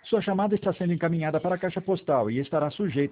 Sua chamada está sendo encaminhada para a caixa postal e estará sujeita